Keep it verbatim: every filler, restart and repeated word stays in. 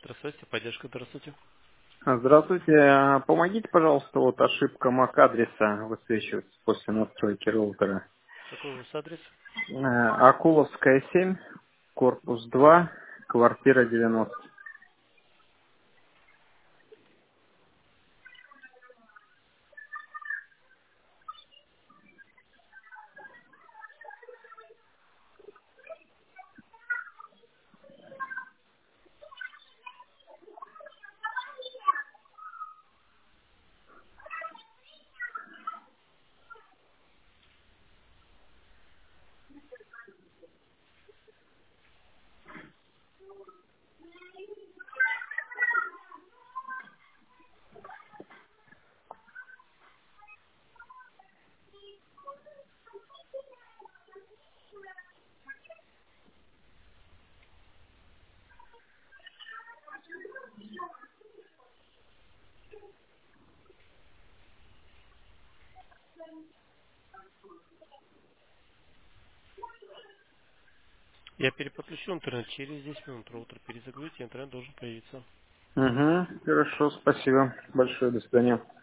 Здравствуйте, поддержка, здравствуйте. Здравствуйте. А, Помогите, пожалуйста, вот ошибка мак адреса высвечивается после настройки роутера. Какой у вас адрес? Э, Акуловская семь, корпус два, квартира девяносто. Я переподключу интернет через десять минут. Роутер перезагрузите, интернет должен появиться. Угу, хорошо, спасибо большое, до свидания.